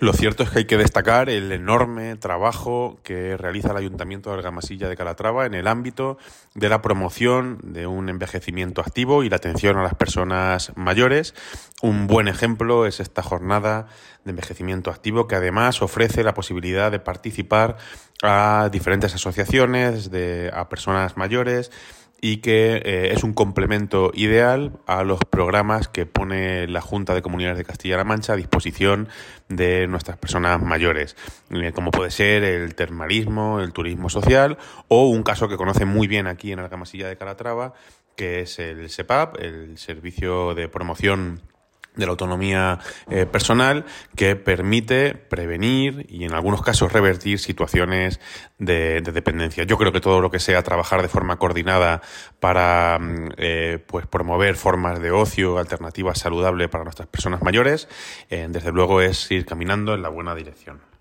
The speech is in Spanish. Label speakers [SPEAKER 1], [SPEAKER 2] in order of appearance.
[SPEAKER 1] Lo cierto es que hay que destacar el enorme trabajo que realiza el Ayuntamiento de Argamasilla de Calatrava en el ámbito de la promoción de un envejecimiento activo y la atención a las personas mayores. Un buen ejemplo es esta jornada de envejecimiento activo, que además ofrece la posibilidad de participar a diferentes asociaciones, a personas mayores, y que es un complemento ideal a los programas que pone la Junta de Comunidades de Castilla-La Mancha a disposición de nuestras personas mayores, como puede ser el termalismo, el turismo social, o un caso que conocen muy bien aquí en Argamasilla de Calatrava, que es el SEPAP, el Servicio de Promoción de la Autonomía Personal, que permite prevenir y en algunos casos revertir situaciones de dependencia. Yo creo que todo lo que sea trabajar de forma coordinada para pues promover formas de ocio, alternativas saludables para nuestras personas mayores, desde luego es ir caminando en la buena dirección.